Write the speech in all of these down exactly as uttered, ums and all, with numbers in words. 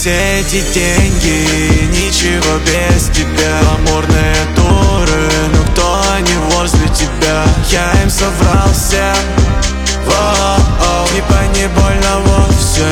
Все эти деньги, ничего без тебя. Амурные туры, но кто они возле тебя? Я им соврал всем, воу-оу, типа не больно вовсе,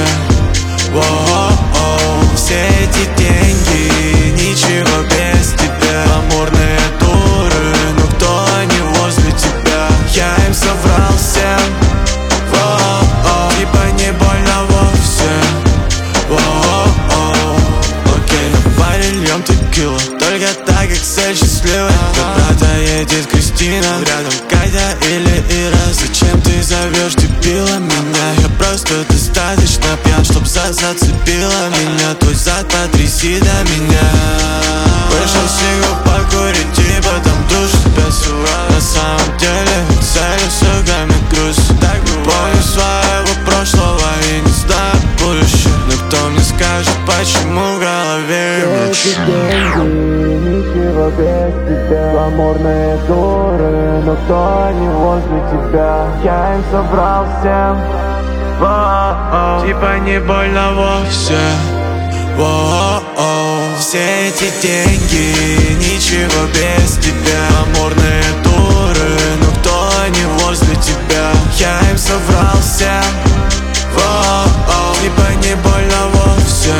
воу-оу. Все эти деньги, ничего без тебя. Амурные туры, но кто они возле тебя? Я им соврал всем, воу-оу, типа не больно вовсе, воу-оу. Окей, на паре льем текилу, только так, как цель счастливая. До брата едет Кристина, рядом Катя или Ира. Зачем ты зовешь дебила меня? Я просто достаточно пьян, чтоб за зацепила меня. Твой зад потряси до меня. Вышел снегу покурить, типа там душ без ура. На самом деле целью сугами груз. Так помню своего прошлого и не знаю будущее. Но кто мне скажет, почему в голове эти деньги, ничего без тебя. Амурные туры, но кто они возле тебя? Я им собрал всем, воу-оу, типа не больно вовсе, воу-оу. Все эти деньги, ничего без тебя. Амурные туры, но кто они возле тебя? Я им соврал всем, воу-оу, типа не больно вовсе,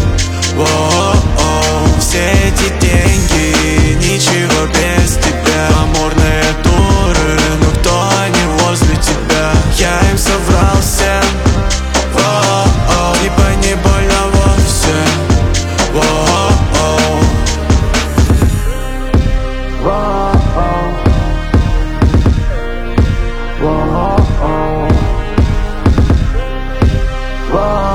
воу-оу. Все эти деньги, ничего без тебя. Амурные туры, но кто они возле тебя? Я им соврал всем, воу-оу, типа не больно вовсе, воу-оу. воу-оу, воу-оу, воу-оу.